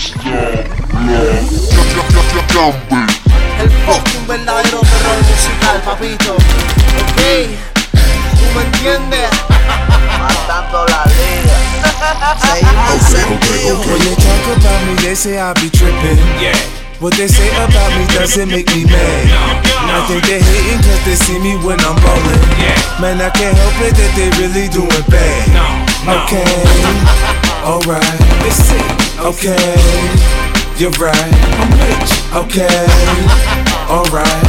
El fucking verdadero terror musical, papito. Ok, tú me entiendes. Matando la liga. When they talk about me, they say I be trippin'. Yeah. What they say about me doesn't make me mad. I think they hating cause they see me when I'm ballin'. Yeah. Man, I can't help it that they really doing bad. Okay, alright. Okay, you're right. I'm rich. Okay, alright.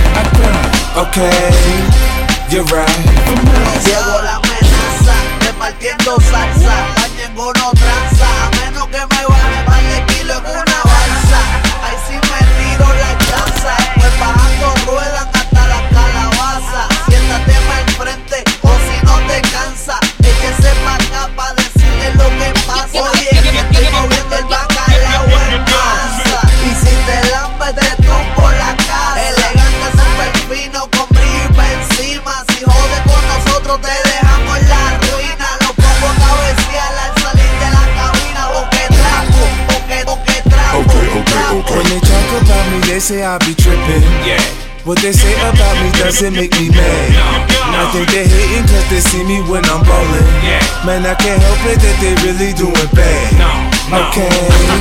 Okay, you're right. Llegó la amenaza, repartiendo salsa. La ninguno tranza, a menos que me baje par de kilo en una balsa. Ahí sí me tiro la chanza. Pues bajando ruedan hasta la calabaza. Siéntate más enfrente o si no te cansa. Échese pa' acá pa' decirle lo que pasa. Oye, que estoy moviendo el bacalao en masa. Y si te lambes te tumbo la casa. Elegante, super fino, con brillo y pa' encima. Si jodes con nosotros te dejamos en la ruina. Los pongo a cabecear al salir de la cabina. Boque trapo, boque trapo. When they talk about me, they say I be trippin'. Yeah. What they say about me doesn't make me mad. I think they hating cause they see me when I'm ballin'. Yeah. Man, I can't help it that they really doing bad. Okay,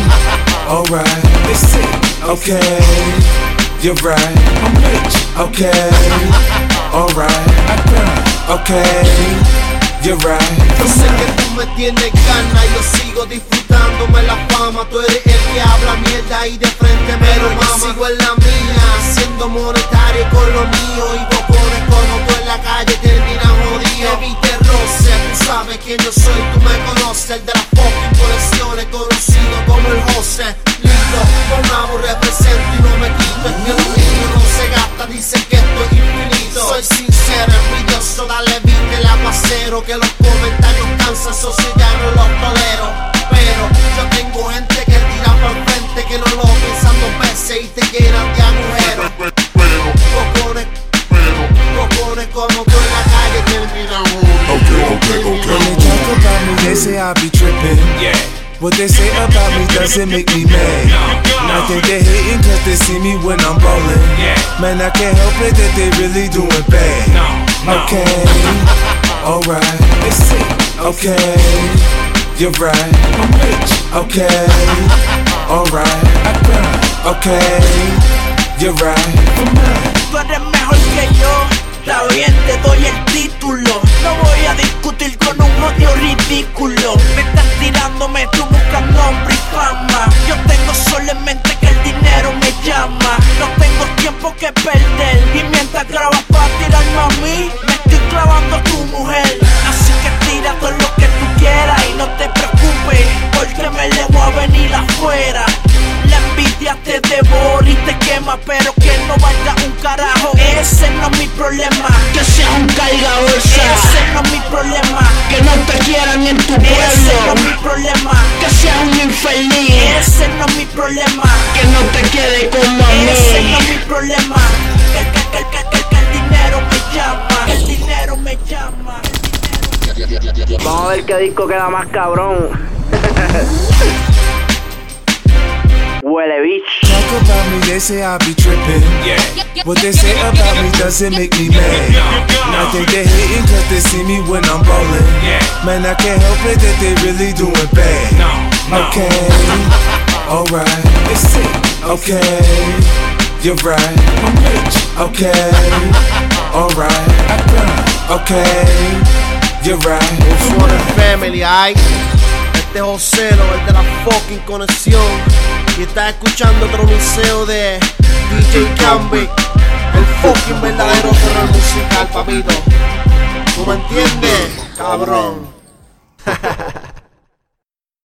alright. Okay, you're right. I'm rich. Okay, alright. Okay, you're right. Yo sé que tú me tienes ganas, yo sigo disfrutándome la fama. Tú eres el que habla mierda y de frente me lo mama. Yo sigo en la mía, siendo monetario con lo mío. Y bocones como tú en la calle terminan jodido. Evite roce, tú sabes quién yo soy, tú me conoces. El de las fucking colecciones, conocido como el José. Listo, con rabo represento y no me quito. Es que lo mío no se gasta, dicen que estoy infinito. Soy sincero, envidioso, dale viste el aguacero. Que los comentarios cansan, socio ya no los tolero. Pero yo tengo gente que tira por frente, que no lo piensan dos veces y te llenan de agujeros. Cocones como tú en la calle terminan When they talk about me, they say I be trippin'. Yeah. What they say about me doesn't make me mad. I think they hating cause they see me when I'm ballin'. Yeah. Man, I can't help it that they really doing bad. Okay, alright. Okay, you're right. I'm rich. Okay, alright. Okay, you're right. Tú eres mejor que yo, está bien, te doy el título. No voy a discutir con un odio ridículo. Me están tirándome, tú buscas nombre y fama. Yo tengo solo en mente que el dinero me llama. No tengo tiempo que perder. Y mientras grabas para tirarme a mí, me estoy clavando a tu mujer. Así que tira todo lo que tú quieras y no te preocupes, porque me le voy a venir afuera. La envidia te devora y te quema, pero que no valga un carajo. Ese no es mi problema, Que seas un cargabolsa, ese no es mi problema, que no te quieran en tu ese no pueblo, es mi problema, que seas un infeliz, ese no es mi problema, que no te quede como a ese no mí. es mi problema. Que el dinero me llama, que el dinero me llama. Vamos a ver qué disco queda más cabrón. Huele bitch. Talk about me, they say I be trippin'. Yeah. What they say about me doesn't make me mad. I think they hating cause they see me when I'm ballin'. Yeah. Man, I can't help it that they really doing bad. Okay, alright. Okay, you're right. I'm rich. Okay, alright. Okay, you're right. One family, ay. Este es Joselo, el de la fucking conexión. Y estás escuchando otro museo de DJ Camby. El fucking verdadero terror musical, papito. ¿Tú me entiendes, cabrón?